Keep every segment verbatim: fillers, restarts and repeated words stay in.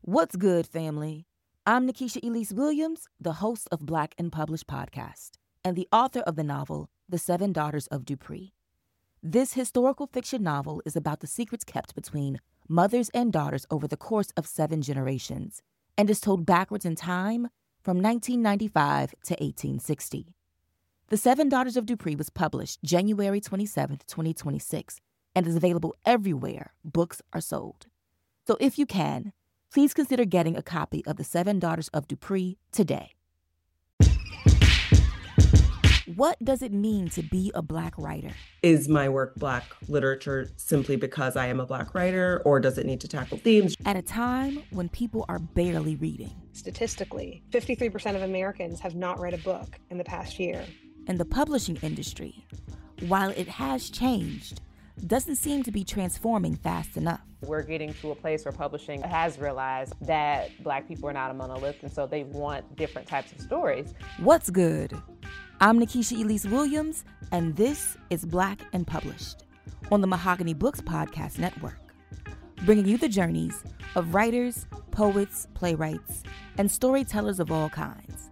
What's good, family? I'm Nikisha Elise Williams, the host of Black and Published podcast, and the author of the novel, The Seven Daughters of Dupree. This historical fiction novel is about the secrets kept between mothers and daughters over the course of seven generations, and is told backwards in time from nineteen ninety-five to eighteen sixty. The Seven Daughters of Dupree was published January twenty-seventh, twenty twenty-six, and is available everywhere books are sold. So if you can, please consider getting a copy of The Seven Daughters of Dupree today. What does it mean to be a Black writer? Is my work Black literature simply because I am a Black writer, or does it need to tackle themes? At a time when people are barely reading. Statistically, fifty-three percent of Americans have not read a book in the past year. And the publishing industry, while it has changed, doesn't seem to be transforming fast enough. We're getting to a place where publishing has realized that Black people are not a monolith, and so they want different types of stories. What's good? I'm Nikisha Elise Williams, and this is Black and Published on the Mahogany Books Podcast Network, bringing you the journeys of writers, poets, playwrights, and storytellers of all kinds.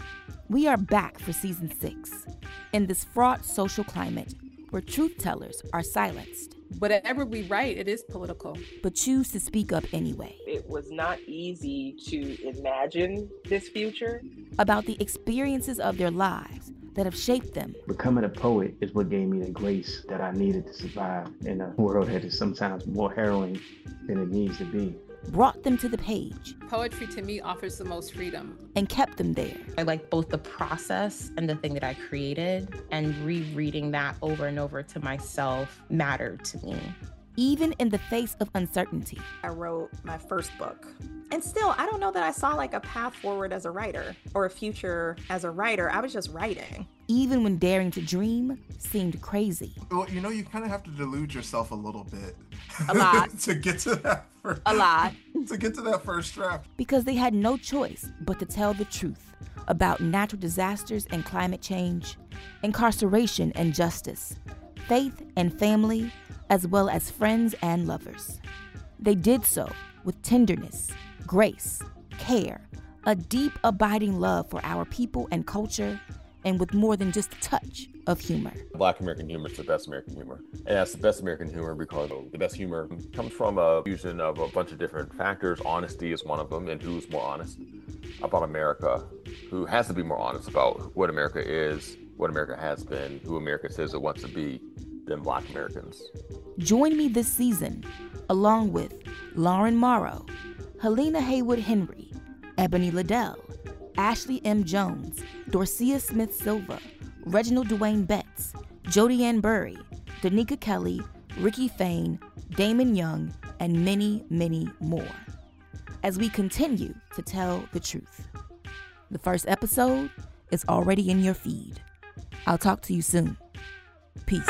We are back for season six in this fraught social climate where truth tellers are silenced. Whatever we write, it is political. But choose to speak up anyway. It was not easy to imagine this future. About the experiences of their lives that have shaped them. Becoming a poet is what gave me the grace that I needed to survive in a world that is sometimes more harrowing than it needs to be. Brought them to the page. Poetry to me offers the most freedom. And kept them there. I like both the process and the thing that I created, and rereading that over and over to myself mattered to me. Even in the face of uncertainty. I wrote my first book. And still, I don't know that I saw like a path forward as a writer or a future as a writer. I was just writing. Even when daring to dream seemed crazy. Well, you know, you kind of have to delude yourself a little bit. A lot. to get to that first, A lot. To get to that first draft. Because they had no choice but to tell the truth about natural disasters and climate change, incarceration and justice, faith and family, as well as friends and lovers. They did so with tenderness, grace, care, a deep, abiding love for our people and culture, and with more than just a touch of humor. Black American humor is the best American humor. And that's the best American humor because the best humor comes from a fusion of a bunch of different factors. Honesty is one of them, and who's more honest about America, who has to be more honest about what America is, what America has been, who America says it wants to be, than Black Americans. Join me this season, along with Lauren Morrow, Helena Haywood Henry, Ebony Liddell, Ashley M. Jones, Dorcia Smith Silva, Reginald Dwayne Betts, Jodi Ann Burry, Danica Kelly, Ricky Fain, Damon Young, and many, many more, as we continue to tell the truth. The first episode is already in your feed. I'll talk to you soon. Peace.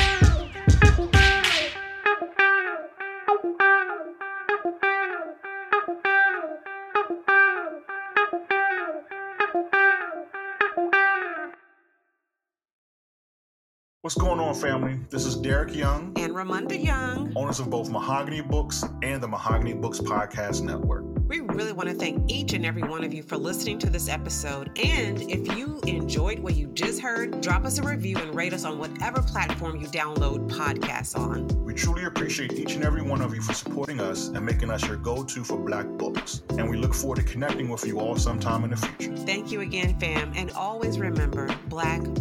What's going on, family? This is Derek Young and Ramonda Young, owners of both Mahogany Books and the Mahogany Books Podcast Network. We really want to thank each and every one of you for listening to this episode. And if you enjoyed what you just heard, drop us a review and rate us on whatever platform you download podcasts on. We truly appreciate each and every one of you for supporting us and making us your go-to for Black books. And we look forward to connecting with you all sometime in the future. Thank you again, fam. And always remember, Black